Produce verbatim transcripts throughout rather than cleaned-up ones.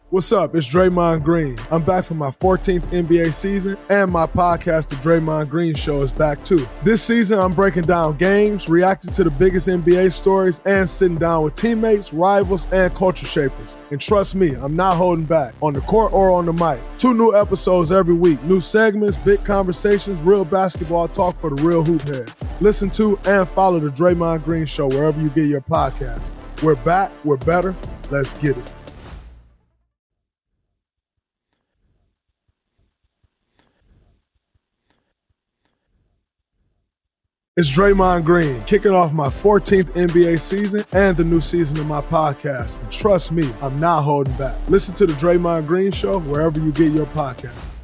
What's up? It's Draymond Green. I'm back for my fourteenth N B A season, and my podcast, The Draymond Green Show, is back too. This season, I'm breaking down games, reacting to the biggest N B A stories, and sitting down with teammates, rivals, and culture shapers. And trust me, I'm not holding back, on the court or on the mic. Two new episodes every week, new segments, big conversations, real basketball talk for the real hoop heads. Listen to and follow The Draymond Green Show wherever you get your podcasts. We're back, we're better, let's get it. It's Draymond Green, kicking off my fourteenth N B A season and the new season of my podcast. And trust me, I'm not holding back. Listen to The Draymond Green Show wherever you get your podcasts.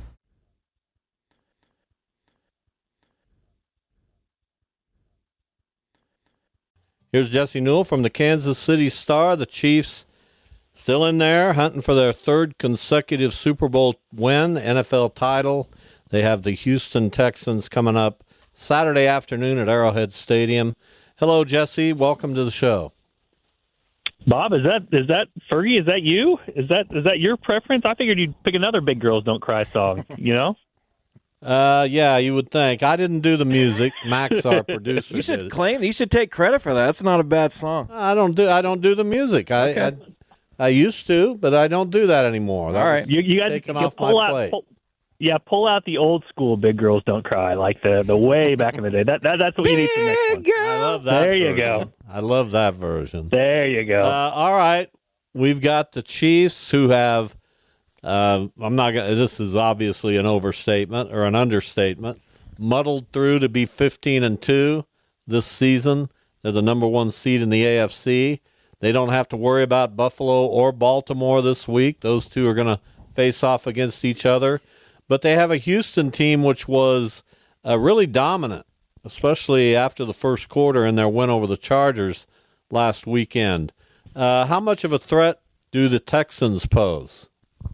Here's Jesse Newell from the Kansas City Star. The Chiefs still in there, hunting for their third consecutive Super Bowl win, N F L title. They have the Houston Texans coming up Saturday afternoon at Arrowhead Stadium. Hello, Jesse. Welcome to the show. Bob, is that is that Fergie? Is that you? Is that is that your preference? I figured you'd pick another Big Girls Don't Cry song. You know? Uh, yeah, you would think. I didn't do the music. Max, our producer, You should did it. claim. You should take credit for that. That's not a bad song. I don't do. I don't do the music. I Okay. I, I used to, but I don't do that anymore. That All was right. You, you got taken you off pull my out, plate. pull, yeah, pull out the old school Big Girls Don't Cry, like the the way back in the day. That, that that's what you need for the next one. I love that. There you version. go. I love that version. There you go. Uh, all right, we've got the Chiefs who have. Uh, I'm not gonna. This is obviously an overstatement or an understatement. Muddled through to be fifteen and two this season. They're the number one seed in the A F C. They don't have to worry about Buffalo or Baltimore this week. Those two are going to face off against each other. But they have a Houston team which was uh, really dominant, especially after the first quarter in their win over the Chargers last weekend. Uh, how much of a threat do the Texans pose?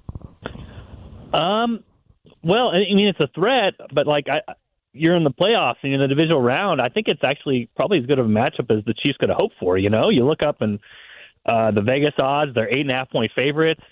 Um, well, I mean, it's a threat, but like I, you're in the playoffs and you're in the divisional round. I think it's actually probably as good of a matchup as the Chiefs could have hoped for. You know, you look up and uh, the Vegas odds, they're eight and a half point favorites.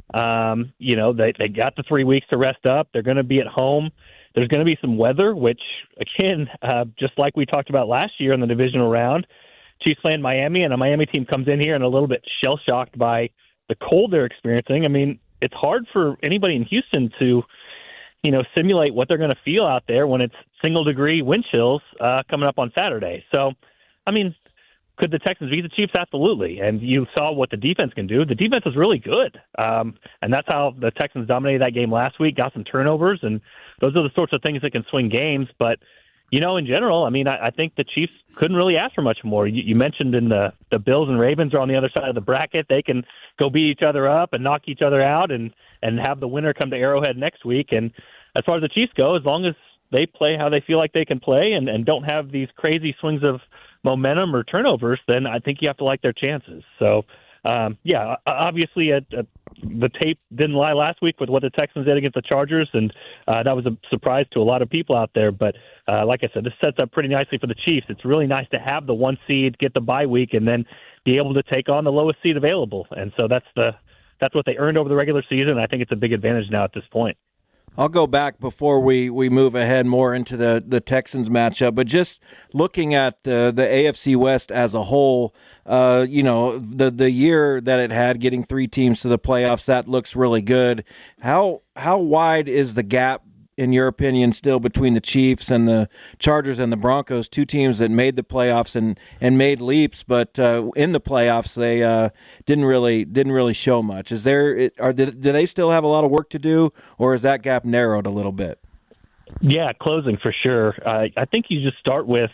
Um, you know, they they got the three weeks to rest up. They're going to be at home. There's going to be some weather, which again, uh, just like we talked about last year in the divisional round, Chiefs playing Miami, and a Miami team comes in here and a little bit shell shocked by the cold they're experiencing. I mean, it's hard for anybody in Houston to, you know, simulate what they're going to feel out there when it's single degree wind chills uh, coming up on Saturday. So, I mean, could the Texans beat the Chiefs? Absolutely. And you saw what the defense can do. The defense is really good. Um, and that's how the Texans dominated that game last week, got some turnovers, and those are the sorts of things that can swing games. But, you know, in general, I mean, I, I think the Chiefs couldn't really ask for much more. You, you mentioned in the, the Bills and Ravens are on the other side of the bracket. They can go beat each other up and knock each other out and, and have the winner come to Arrowhead next week. And as far as the Chiefs go, as long as they play how they feel like they can play and, and don't have these crazy swings of momentum or turnovers, then I think you have to like their chances. So, um, yeah, obviously uh, uh, the tape didn't lie last week with what the Texans did against the Chargers, and uh, that was a surprise to a lot of people out there. But uh, like I said, this sets up pretty nicely for the Chiefs. It's really nice to have the one seed, get the bye week, and then be able to take on the lowest seed available. And so that's the that's what they earned over the regular season. I think it's a big advantage now at this point. I'll go back before we, we move ahead more into the, the Texans matchup, but just looking at the, the A F C West as a whole, uh, you know, the the year that it had, getting three teams to the playoffs, that looks really good. How how wide is the gap, in your opinion, still between the Chiefs and the Chargers and the Broncos, two teams that made the playoffs and, and made leaps, but uh, in the playoffs they uh, didn't really didn't really show much. Is there are do they still have a lot of work to do, or is that gap narrowed a little bit? Yeah, closing for sure. Uh, I think you just start with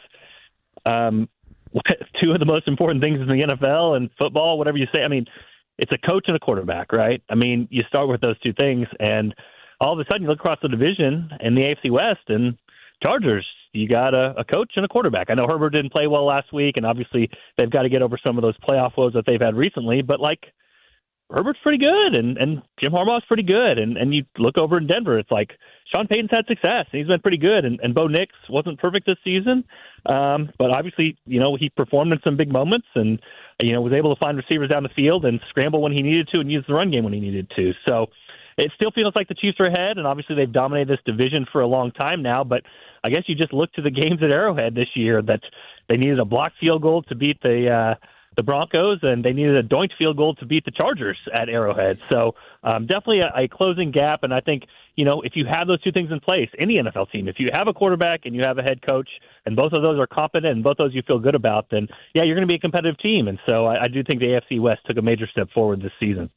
um, two of the most important things in the N F L and football, whatever you say. I mean, it's a coach and a quarterback, right? I mean, you start with those two things, and all of a sudden you look across the division in the A F C West, and Chargers, you got a, a coach and a quarterback. I know Herbert didn't play well last week, and obviously they've got to get over some of those playoff woes that they've had recently, but like Herbert's pretty good, and, and Jim Harbaugh's pretty good. And, and you look over in Denver, it's like Sean Payton's had success, and he's been pretty good. And, and Bo Nix wasn't perfect this season, um, but obviously, you know, he performed in some big moments and, you know, was able to find receivers down the field and scramble when he needed to and use the run game when he needed to. So it still feels like the Chiefs are ahead, and obviously they've dominated this division for a long time now, but I guess you just look to the games at Arrowhead this year that they needed a blocked field goal to beat the uh, the Broncos, and they needed a doinked field goal to beat the Chargers at Arrowhead. So um, definitely a, a closing gap, and I think, you know, if you have those two things in place, any N F L team, if you have a quarterback and you have a head coach, and both of those are competent and both of those you feel good about, then, yeah, you're going to be a competitive team. And so I, I do think the A F C West took a major step forward this season.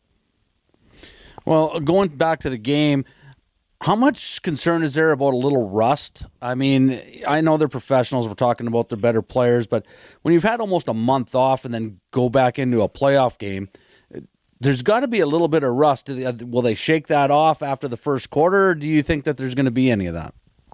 Well, going back to the game, how much concern is there about a little rust? I mean, I know they're professionals. We're talking about their better players, but when you've had almost a month off and then go back into a playoff game, there's got to be a little bit of rust. Will they shake that off after the first quarter, or do you think that there's going to be any of that?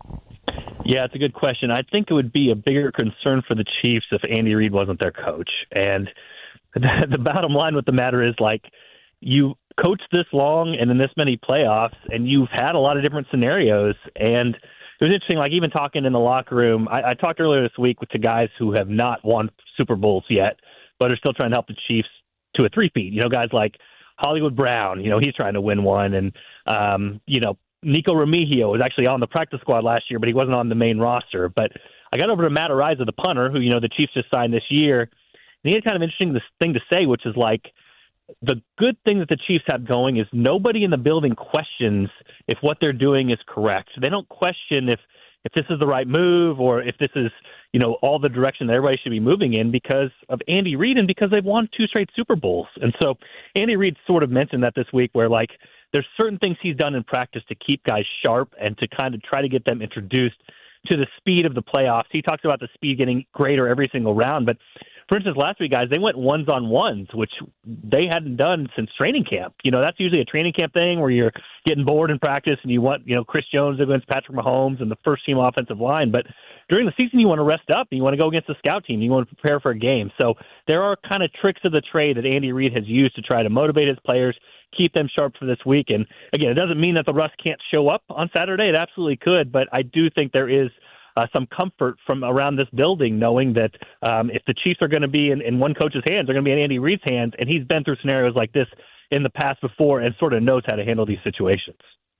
Yeah, it's a good question. I think it would be a bigger concern for the Chiefs if Andy Reid wasn't their coach. And the, the bottom line with the matter is, like, you coached this long and in this many playoffs, and you've had a lot of different scenarios. And it was interesting, like even talking in the locker room, I, I talked earlier this week with the guys who have not won Super Bowls yet, but are still trying to help the Chiefs to a three-peat. You know, guys like Hollywood Brown, you know, he's trying to win one. And, um, you know, Nico Remigio was actually on the practice squad last year, but he wasn't on the main roster. But I got over to Matt Araiza, the punter, who, you know, the Chiefs just signed this year. And he had kind of interesting this thing to say, which is like, the good thing that the Chiefs have going is nobody in the building questions if what they're doing is correct. They don't question if, if this is the right move or if this is, you know, all the direction that everybody should be moving in because of Andy Reid and because they've won two straight Super Bowls. And so Andy Reid sort of mentioned that this week where, like, there's certain things he's done in practice to keep guys sharp and to kind of try to get them introduced to the speed of the playoffs. He talks about the speed getting greater every single round, but for instance, last week, guys, they went ones on ones, which they hadn't done since training camp. You know, that's usually a training camp thing where you're getting bored in practice and you want, you know, Chris Jones against Patrick Mahomes and the first team offensive line. But during the season, you want to rest up and you want to go against the scout team. You want to prepare for a game. So there are kind of tricks of the trade that Andy Reid has used to try to motivate his players, keep them sharp for this week. And again, it doesn't mean that the rust can't show up on Saturday. It absolutely could. But I do think there is Uh, some comfort from around this building, knowing that um, if the Chiefs are going to be in, in one coach's hands, they're going to be in Andy Reid's hands, and he's been through scenarios like this in the past before and sort of knows how to handle these situations.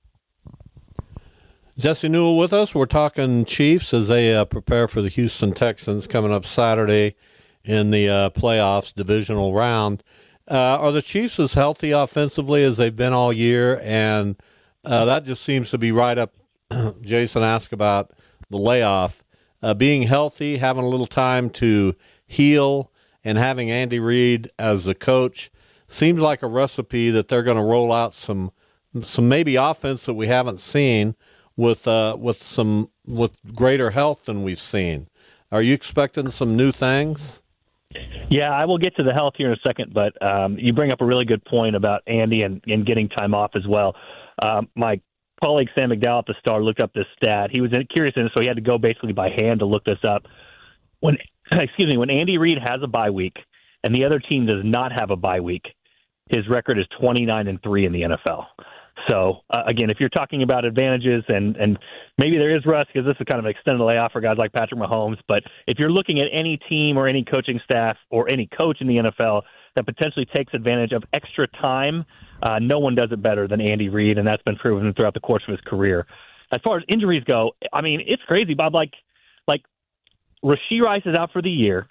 Jesse Newell with us. We're talking Chiefs as they uh, prepare for the Houston Texans coming up Saturday in the uh, playoffs divisional round. Uh, are the Chiefs as healthy offensively as they've been all year? And uh, that just seems to be right up. Jason asked about the layoff, uh, being healthy, having a little time to heal, and having Andy Reid as the coach seems like a recipe that they're going to roll out some, some maybe offense that we haven't seen with uh, with some with greater health than we've seen. Are you expecting some new things? Yeah, I will get to the health here in a second, but um, you bring up a really good point about Andy and, and getting time off as well. Um, my colleague Sam McDowell at the Star looked up this stat. He was curious, and so he had to go basically by hand to look this up. When, excuse me, when Andy Reid has a bye week and the other team does not have a bye week, his record is twenty-nine and three in the N F L. So uh, again, if you're talking about advantages, and and maybe there is rust because this is kind of an extended layoff for guys like Patrick Mahomes, but if you're looking at any team or any coaching staff or any coach in the N F L that potentially takes advantage of extra time, uh, no one does it better than Andy Reid, and that's been proven throughout the course of his career. As far as injuries go, I mean, it's crazy, Bob. Like, like Rashee Rice is out for the year,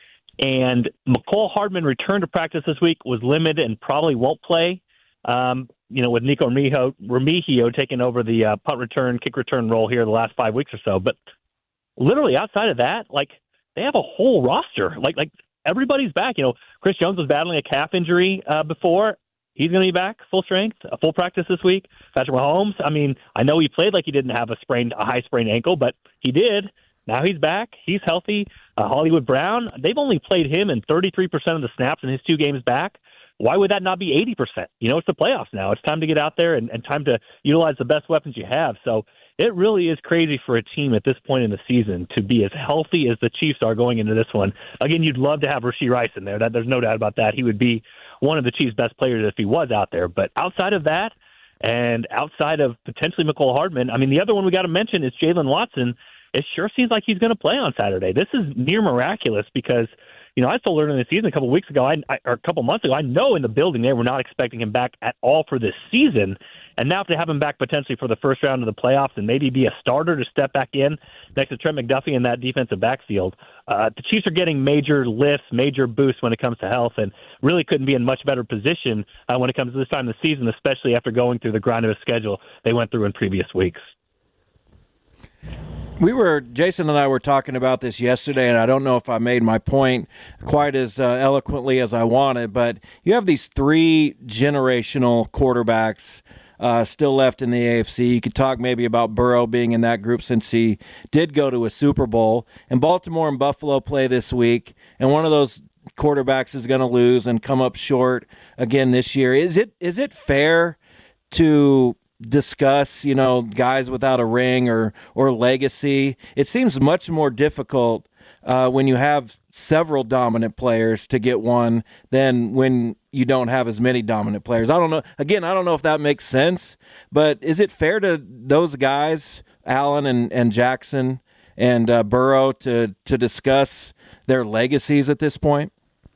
and McCole Hardman returned to practice this week, was limited, and probably won't play. Um, you know, with Nico Remigio, Remigio taking over the uh, punt return, kick return role here the last five weeks or so. But literally outside of that, like, they have a whole roster. Like, like everybody's back. You know, Chris Jones was battling a calf injury uh, before. He's going to be back full strength, a full practice this week. Patrick Mahomes, I mean, I know he played like he didn't have a sprained, a high sprained ankle, but he did. Now he's back. He's healthy. Uh, Hollywood Brown, they've only played him in thirty-three percent of the snaps in his two games back. Why would that not be eighty percent? You know, it's the playoffs now. It's time to get out there and, and time to utilize the best weapons you have. So it really is crazy for a team at this point in the season to be as healthy as the Chiefs are going into this one. Again, you'd love to have Rashee Rice in there. That, there's no doubt about that. He would be one of the Chiefs' best players if he was out there. But outside of that, and outside of potentially Mecole Hardman, I mean, the other one we got to mention is Jalen Watson. It sure seems like he's going to play on Saturday. This is near miraculous because, you know, I told earlier in the season a couple of weeks ago, I, I, or a couple months ago, I know in the building they were not expecting him back at all for this season. And now to have him back potentially for the first round of the playoffs and maybe be a starter to step back in next to Trent McDuffie in that defensive backfield, uh, the Chiefs are getting major lifts, major boosts when it comes to health, and really couldn't be in much better position uh, when it comes to this time of the season, especially after going through the grind of a schedule they went through in previous weeks. We were, Jason and I were talking about this yesterday, and I don't know if I made my point quite as uh, eloquently as I wanted, but you have these three generational quarterbacks uh, still left in the A F C. You could talk maybe about Burrow being in that group since he did go to a Super Bowl. And Baltimore and Buffalo play this week, and one of those quarterbacks is going to lose and come up short again this year. Is it is it fair to discuss, you know, guys without a ring or or legacy? It seems much more difficult uh, when you have several dominant players to get one than when you don't have as many dominant players. I don't know. Again, I don't know if that makes sense, but is it fair to those guys, Allen and, and Jackson and uh, Burrow, to to discuss their legacies at this point?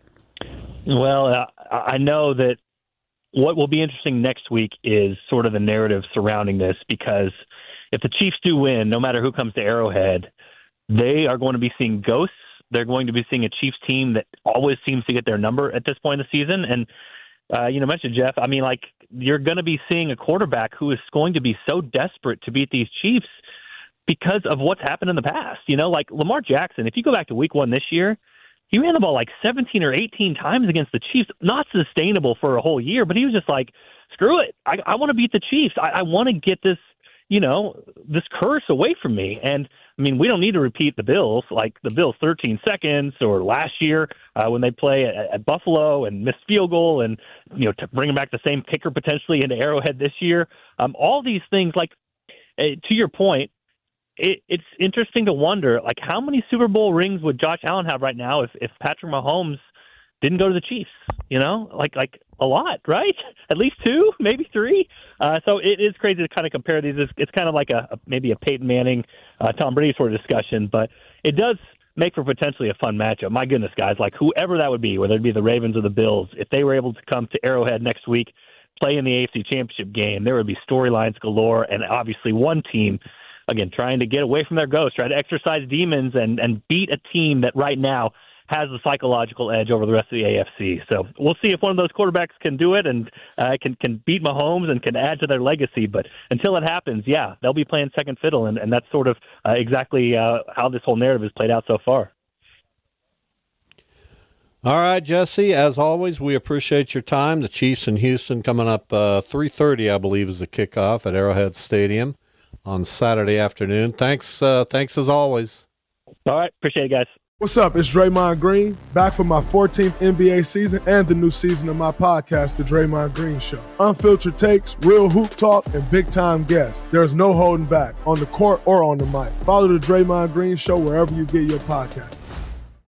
Well, uh, I know that what will be interesting next week is sort of the narrative surrounding this, because if the Chiefs do win, no matter who comes to Arrowhead, they are going to be seeing ghosts. They're going to be seeing a Chiefs team that always seems to get their number at this point in the season. And, uh, you know, mentioned Jeff, I mean, like, you're going to be seeing a quarterback who is going to be so desperate to beat these Chiefs because of what's happened in the past. You know, like Lamar Jackson, if you go back to week one this year, he ran the ball like seventeen or eighteen times against the Chiefs. Not sustainable for a whole year, but he was just like, screw it. I, I want to beat the Chiefs. I, I want to get this, you know, this curse away from me. And, I mean, we don't need to repeat the Bills, like the Bills thirteen seconds or last year uh, when they play at, at Buffalo and missed field goal and, you know, to bring back the same kicker potentially into Arrowhead this year. Um, all these things, like, uh, to your point, It, it's interesting to wonder, like, how many Super Bowl rings would Josh Allen have right now if, if Patrick Mahomes didn't go to the Chiefs? You know, like like a lot, right? At least two, maybe three. Uh, so it is crazy to kind of compare these. It's, it's kind of like a, a maybe a Peyton Manning, uh, Tom Brady sort of discussion, but it does make for potentially a fun matchup. My goodness, guys, like whoever that would be, whether it be the Ravens or the Bills, if they were able to come to Arrowhead next week, play in the A F C Championship game, there would be storylines galore, and obviously one team, again, trying to get away from their ghosts, try to exercise demons and, and beat a team that right now has the psychological edge over the rest of the A F C. So we'll see if one of those quarterbacks can do it and uh, can can beat Mahomes and can add to their legacy. But until it happens, yeah, they'll be playing second fiddle, and, and that's sort of uh, exactly uh, how this whole narrative has played out so far. All right, Jesse, as always, we appreciate your time. The Chiefs in Houston coming up uh, three thirty, I believe, is the kickoff at Arrowhead Stadium on Saturday afternoon. Thanks, uh, thanks as always. All right, appreciate it, guys. What's up? It's Draymond Green, back for my fourteenth N B A season and the new season of my podcast, The Draymond Green Show. Unfiltered takes, real hoop talk, and big-time guests. There's no holding back, on the court or on the mic. Follow The Draymond Green Show wherever you get your podcast.